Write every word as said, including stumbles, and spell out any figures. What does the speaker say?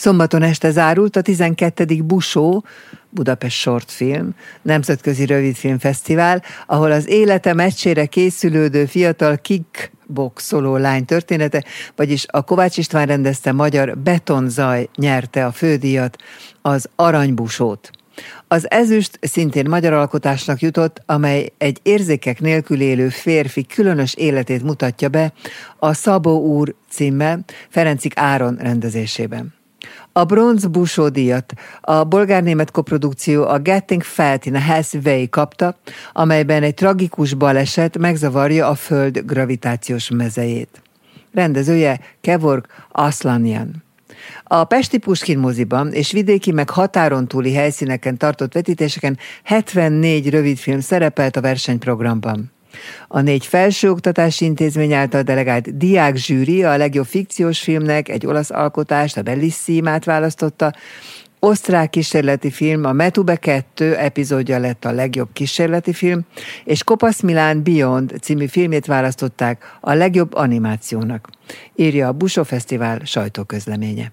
Szombaton este zárult a tizenkettedik Busó, Budapest Shortfilm, nemzetközi rövidfilmfesztivál, ahol az élete meccsére készülődő fiatal kickboxoló lány története, vagyis a Kovács István rendezte magyar Betonzaj nyerte a fődíjat, az Aranybusót. Az ezüst szintén magyar alkotásnak jutott, amely egy érzékek nélkül élő férfi különös életét mutatja be a Szabó úr címmel Ferencik Áron rendezésében. A bronz Busó díjat a bolgár-német koprodukció a Getting Fat in a Healthy Way kapta, amelyben egy tragikus baleset megzavarja a Föld gravitációs mezejét. Rendezője Kevork Aslanyan. A pesti Puskin moziban és vidéki meg határon túli helyszíneken tartott vetítéseken hetvennégy rövidfilm szerepelt a versenyprogramban. A négy felsőoktatási intézmény által delegált diákzsűri a legjobb fikciós filmnek egy olasz alkotást, a Bellissimát választotta, osztrák kísérleti film, a Metube kettő epizódja lett a legjobb kísérleti film, és Kopasz Milán Beyond című filmét választották a legjobb animációnak, írja a Busó Fesztivál sajtóközleménye.